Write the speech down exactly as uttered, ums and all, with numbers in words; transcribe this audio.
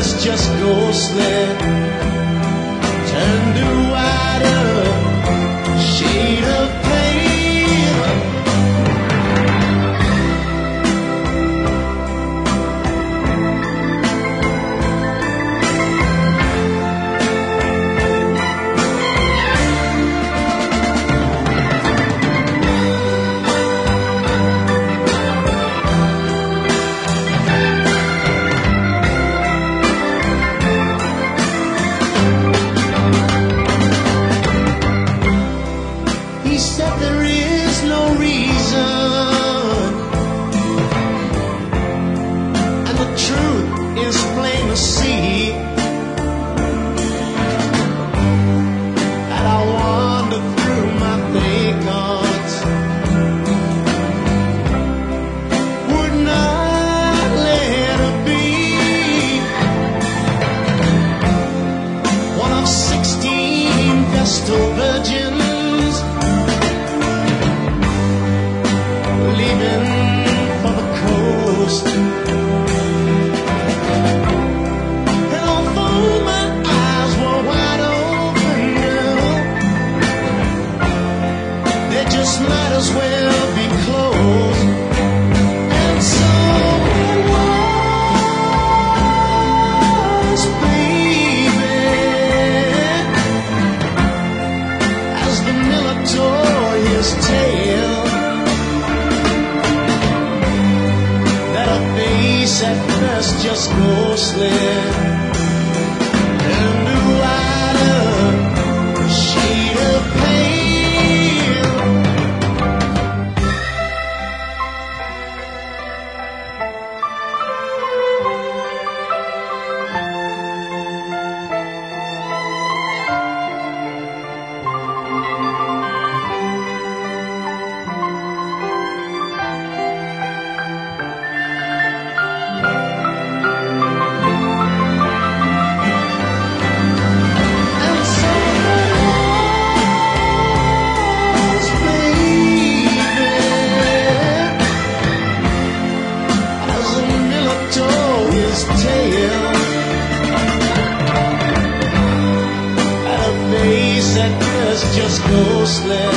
first just ghostly, turned to whiter shade of pale. He said there is no reason, and the truth is plain to see, that I wander through my thoughts, would not let her be one of sixteen Vestal virgins, leaving for the coast. And although my eyes were wide open, girl, they just might as well be closed. And so it was, baby, as the miller tore his tale, at first just ghostly, and a wider shade of pale. Just ghostly,